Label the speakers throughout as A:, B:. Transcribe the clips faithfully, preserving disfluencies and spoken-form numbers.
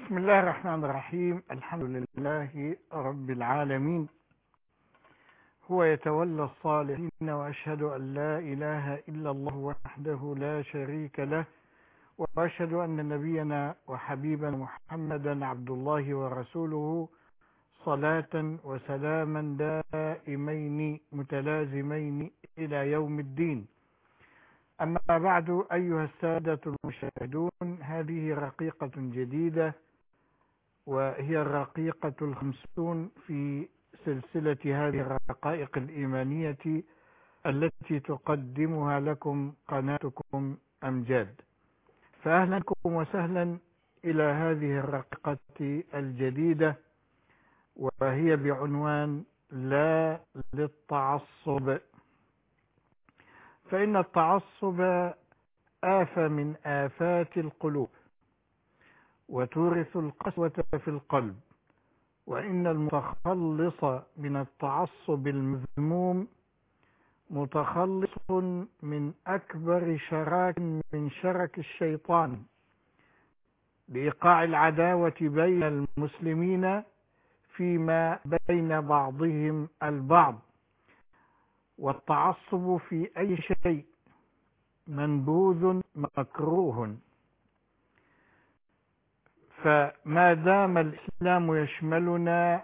A: بسم الله الرحمن الرحيم. الحمد لله رب العالمين، هو يتولى الصالحين، وأشهد أن لا إله إلا الله وحده لا شريك له، وأشهد أن نبينا وحبيبنا محمدا عبد الله ورسوله، صلاة وسلاما دائمين متلازمين إلى يوم الدين. أما بعد، أيها السادة المشاهدون، هذه رقيقة جديدة، وهي الرقيقة الخمسون في سلسلة هذه الرقائق الإيمانية التي تقدمها لكم قناتكم أمجاد. فأهلا بكم وسهلا إلى هذه الرقيقة الجديدة، وهي بعنوان لا للتعصب. فإن التعصب آفة من آفات القلوب، وتورث القسوة في القلب، وإن المتخلص من التعصب المذموم متخلص من أكبر شراك من شرك الشيطان لإيقاع العداوة بين المسلمين فيما بين بعضهم البعض. والتعصب في أي شيء منبوذ مكروه، فما دام الإسلام يشملنا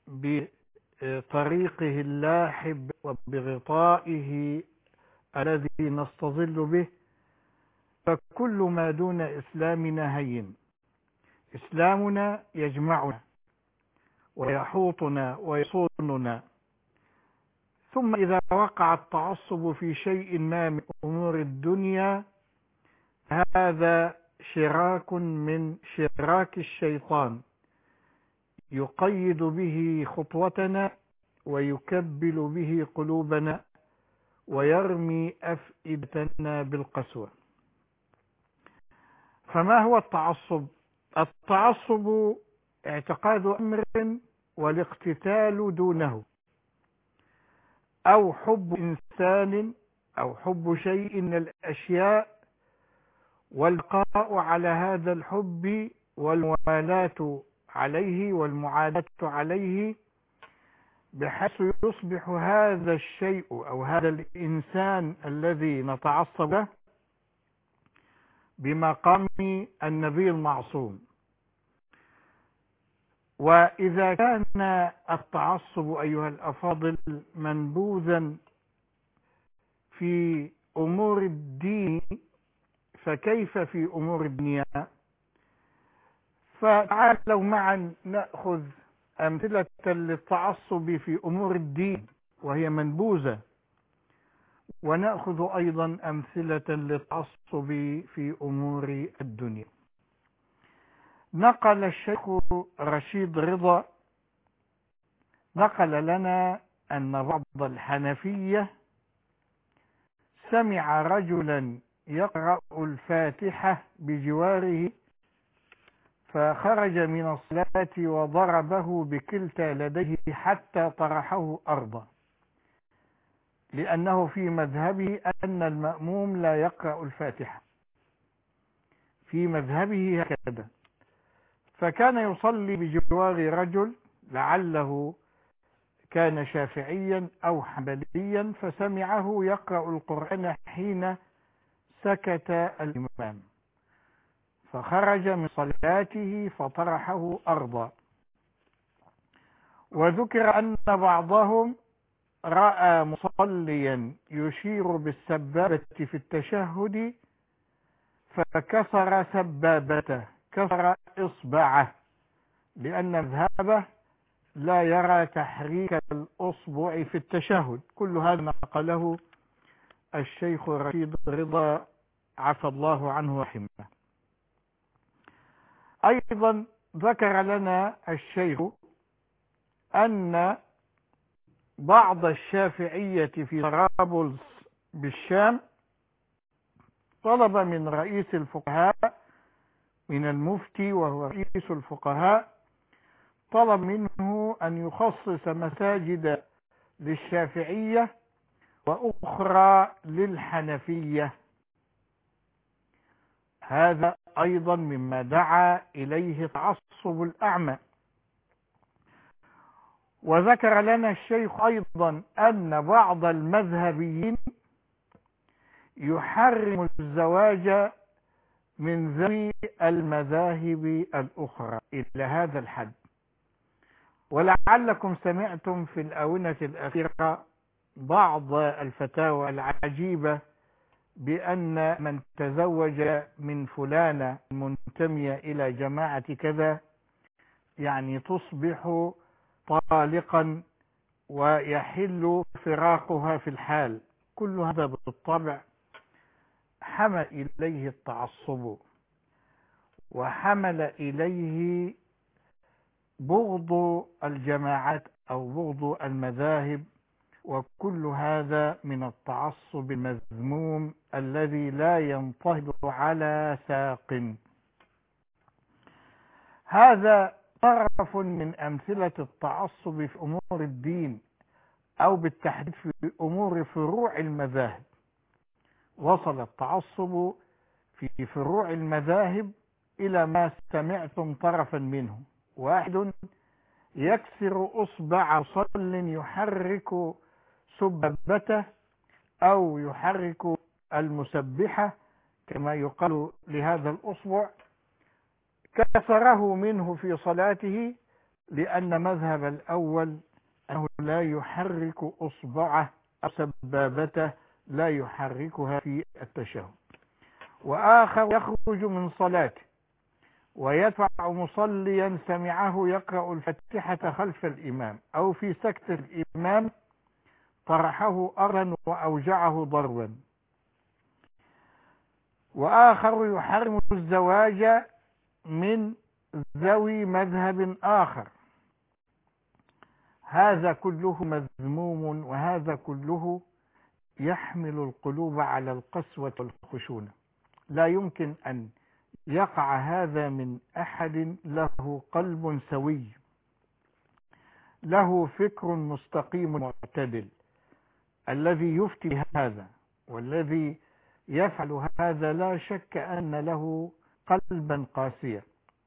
A: بطريقه اللاحب وبغطائه الذي نستظل به، فكل ما دون إسلامنا هين. إسلامنا يجمعنا ويحوطنا ويصوننا. ثم إذا وقع التعصب في شيء ما من أمور الدنيا، هذا شراك من شراك الشيطان يقيد به خطوتنا ويكبل به قلوبنا ويرمي أفئدتنا بالقسوة. فما هو التعصب؟ التعصب اعتقاد أمر والاقتتال دونه، أو حب إنسان أو حب شيء من الأشياء والبقاء على هذا الحب والموالاة عليه والمعاداة عليه، بحيث يصبح هذا الشيء أو هذا الإنسان الذي نتعصب له بمقام النبي المعصوم. وإذا كان التعصب أيها الأفاضل منبوذا في أمور الدين، فكيف في أمور الدنيا؟ فتعالوا معا نأخذ أمثلة للتعصب في أمور الدين وهي منبوذة، ونأخذ أيضا أمثلة للتعصب في أمور الدنيا. نقل الشيخ رشيد رضا نقل لنا أن بعض الحنفية سمع رجلا يقرأ الفاتحة بجواره، فخرج من الصلاة وضربه بكلتا يديه حتى طرحه أرضا، لأنه في مذهبه أن المأموم لا يقرأ الفاتحة، في مذهبه هكذا. فكان يصلي بجوار رجل لعله كان شافعيا أو حنبليا، فسمعه يقرأ القرآن حين سكت الإمام، فخرج من صلاته فطرحه أرضا. وذكر أن بعضهم رأى مصليا يشير بالسبابة في التشهد فكسر سبابته، كسر إصبعه، لأن مذهبه لا يرى تحريك الأصبع في التشهد. كل هذا نقله الشيخ رشيد رضا عفى الله عنه ورحمه. أيضا ذكر لنا الشيخ أن بعض الشافعية في طرابلس بالشام طلب من رئيس الفقهاء، من المفتي وهو رئيس الفقهاء، طلب منه أن يخصص مساجد للشافعية وأخرى للحنفية. هذا أيضا مما دعا إليه تعصب الأعمى. وذكر لنا الشيخ أيضا أن بعض المذهبيين يحرم الزواج من ذوي المذاهب الأخرى إلى هذا الحد. ولعلكم سمعتم في الآونة الأخيرة بعض الفتاوى العجيبة بأن من تزوج من فلانة منتمية إلى جماعة كذا يعني تصبح طالقا ويحل فراقها في الحال. كل هذا بالطبع حمل إليه التعصب، وحمل إليه بغض الجماعات أو بغض المذاهب، وكل هذا من التعصب المذموم الذي لا ينطهد على ساق. هذا طرف من أمثلة التعصب في أمور الدين، أو بالتحديد في أمور فروع المذاهب. وصل التعصب في فروع المذاهب إلى ما سمعتم طرفا منه: واحد يكسر أصبع صل يحرك سببته أو يحرك المسبحة كما يقال لهذا الأصبع، كسره منه في صلاته لأن مذهب الأول أنه لا يحرك أصبعه أو سبابته، لا يحركها في التشهد. وآخر يخرج من صلاته ويدفع مصليا سمعه يقرأ الفاتحة خلف الإمام أو في سكت الإمام طرحه أرضا وأوجعه ضربا. وآخر يحرم الزواج من ذوي مذهب آخر. هذا كله مذموم، وهذا كله يحمل القلوب على القسوة والخشونة. لا يمكن أن يقع هذا من أحد له قلب سوي، له فكر مستقيم معتدل. الذي يفتي هذا والذي يفعل هذا لا شك أن له قلبا قاسيا.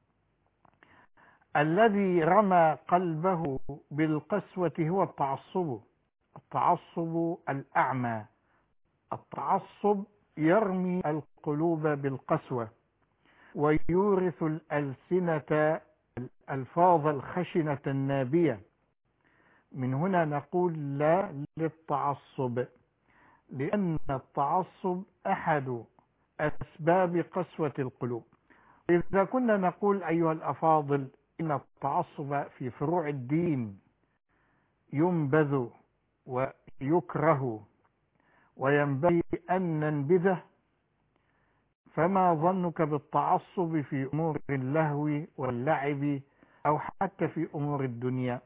A: الذي رمى قلبه بالقسوة هو التعصب، التعصب الأعمى. التعصب يرمي القلوب بالقسوة ويورث الألسنة الألفاظ الخشنة النابية. من هنا نقول لا للتعصب، لأن التعصب أحد أسباب قسوة القلوب. إذا كنا نقول أيها الأفاضل إن التعصب في فروع الدين ينبذ ويكره وينبغي أن ننبذه، فما ظنك بالتعصب في أمور اللهو واللعب أو حتى في أمور الدنيا؟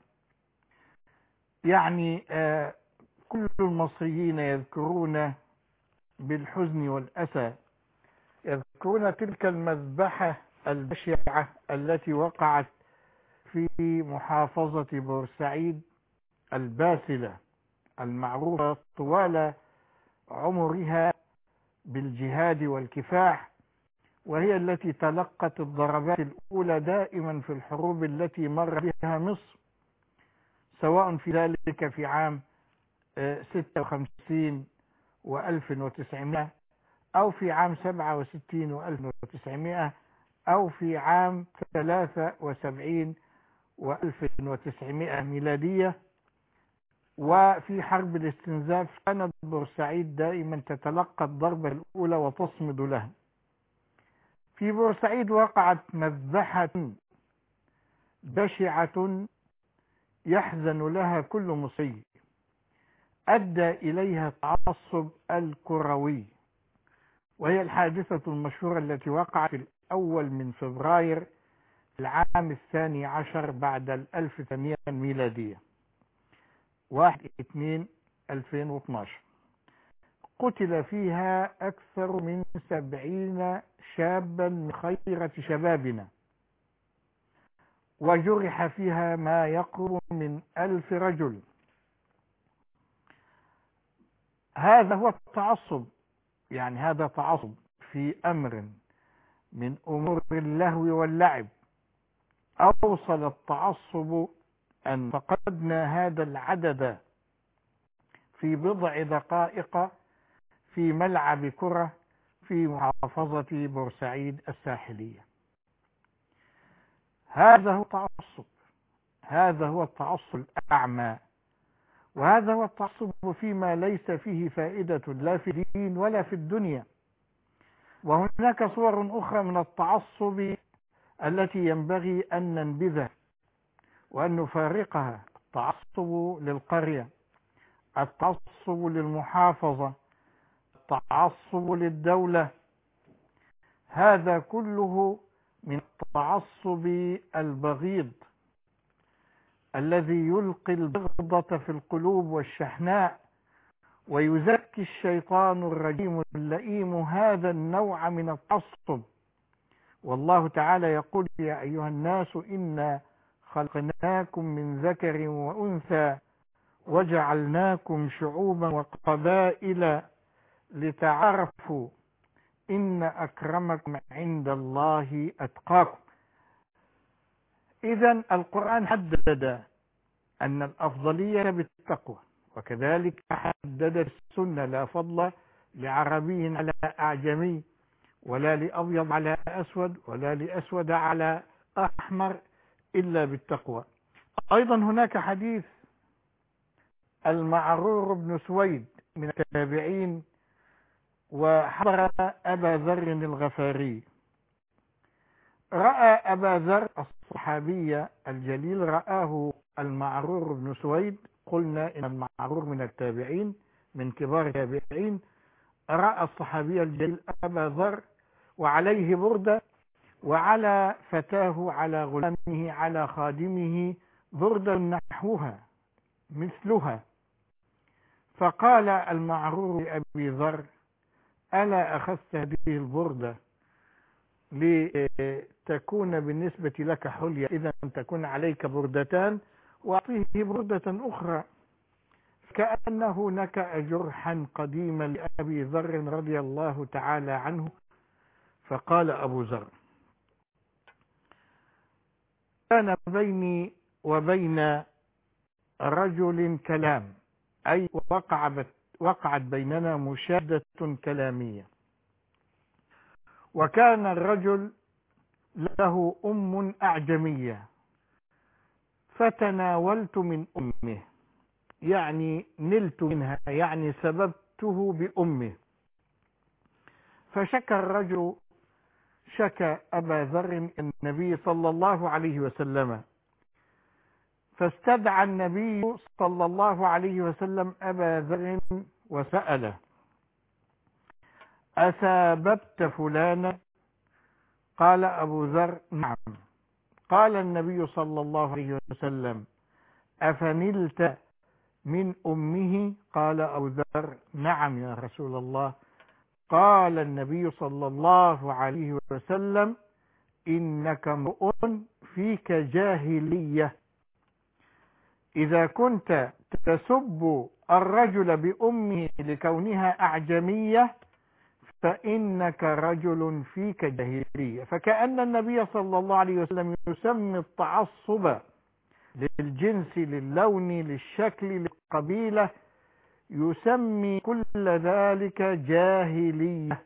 A: يعني آه كل المصريين يذكرون بالحزن والأسى، يذكرون تلك المذبحة البشعة التي وقعت في محافظة بورسعيد الباسلة المعروفة طوال عمرها بالجهاد والكفاح، وهي التي تلقت الضربات الأولى دائما في الحروب التي مر بها مصر، سواء في ذلك في عام ستة وخمسين وألف وتسعمائة أو في عام سبعة وستين وألف وتسعمائة أو في عام ثلاثة وسبعين وألف وتسعمائة ميلادية. وفي حرب الاستنزاف كانت بورسعيد دائما تتلقى الضربة الأولى وتصمد لها. في بورسعيد وقعت مذبحة بشعة يحزن لها كل مصري، أدى إليها التعصب الكروي، وهي الحادثة المشهورة التي وقعت في الأول من فبراير العام الثاني عشر بعد الألف وثمانمائة ميلادية، واحد اثنين ألفين واثناشر. قتل فيها أكثر من سبعين شابا من خيرة شبابنا، وجرح فيها ما يقرب من ألف رجل. هذا هو التعصب، يعني هذا تعصب في أمر من أمور اللهو واللعب. أوصل التعصب أن فقدنا هذا العدد في بضع دقائق في ملعب كرة في محافظة بورسعيد الساحلية. هذا هو التعصب، هذا هو التعصب الأعمى، وهذا هو التعصب فيما ليس فيه فائدة لا في الدين ولا في الدنيا. وهناك صور أخرى من التعصب التي ينبغي أن ننبذها وأن نفارقها: التعصب للقرية، التعصب للمحافظة، التعصب للدولة. هذا كله من التعصب البغيض الذي يلقي البغضة في القلوب والشحناء، ويزكي الشيطان الرجيم اللئيم هذا النوع من التعصب. والله تعالى يقول: يا أيها الناس إنا خلقناكم من ذكر وأنثى وجعلناكم شعوبا وقبائل لتعارفوا إن أكرمكم عند الله أتقاكم. إذن القرآن حدد أن الأفضلية بالتقوى، وكذلك حددت السنة: لا فضل لعربي على أعجمي، ولا لأبيض على أسود، ولا لأسود على أحمر، إلا بالتقوى. أيضا هناك حديث المعرور بن سويد من التابعين، وحضر أبا ذر الغفاري. رأى أبا ذر الصحابي الجليل، رآه المعرور بن سويد، قلنا إن المعرور من التابعين من كبار التابعين. رأى الصحابي الجليل أبا ذر وعليه بردة، وعلى فتاه، على غلامه، على خادمه بردة نحوها مثلها. فقال المعرور لأبي ذر: ألا أخذت هذه البردة لتكون بالنسبة لك حلية، إذا تكون عليك بردتان، وأعطيه بردة أخرى. كأنه نكأ جرحا قديما لأبي ذر رضي الله تعالى عنه. فقال أبو ذر: كان بيني وبين رجل كلام، أي وقع وقعت بيننا مشادة كلامية، وكان الرجل له أم أعجمية، فتناولت من أمه، يعني نلت منها، يعني سببته بأمه. فشكى الرجل، شكى أبا ذر النبي صلى الله عليه وسلم، فاستدعى النبي صلى الله عليه وسلم أبا ذر وسأله: أساببت فلانا؟ قال أبو ذر: نعم. قال النبي صلى الله عليه وسلم: أفنلت من أمه؟ قال أبو ذر: نعم يا رسول الله. قال النبي صلى الله عليه وسلم: إنك امرؤ فيك جاهلية، إذا كنت تسب الرجل بأمه لكونها أعجمية فإنك رجل فيك جاهلية. فكأن النبي صلى الله عليه وسلم يسمي التعصب للجنس، للون، للشكل، للقبيلة، يسمي كل ذلك جاهلية.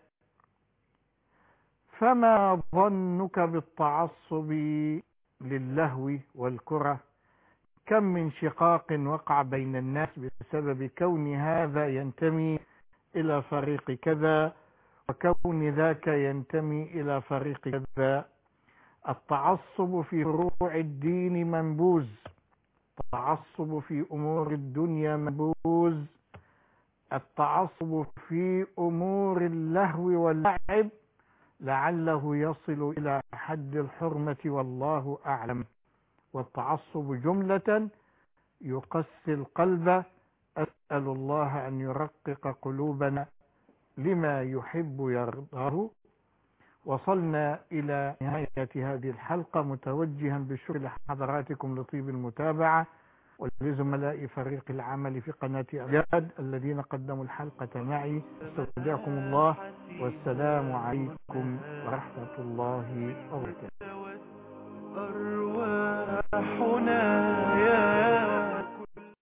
A: فما ظنك بالتعصب للهو والكرة؟ كم من شقاق وقع بين الناس بسبب كون هذا ينتمي إلى فريق كذا وكون ذاك ينتمي إلى فريق كذا. التعصب في فروع الدين منبوذ، التعصب في أمور الدنيا منبوذ، التعصب في أمور اللهو واللعب لعله يصل إلى حد الحرمة، والله أعلم. والتعصب جملة يقسي القلب. أسأل الله أن يرقق قلوبنا لما يحب يرضاه. وصلنا إلى نهاية هذه الحلقة، متوجها بالشكر لحضراتكم لطيب المتابعة، ولزملاء فريق العمل في قناة إعداد الذين قدموا الحلقة معي. استودعكم الله، والسلام عليكم ورحمة الله وبركاته. أرواحنا يا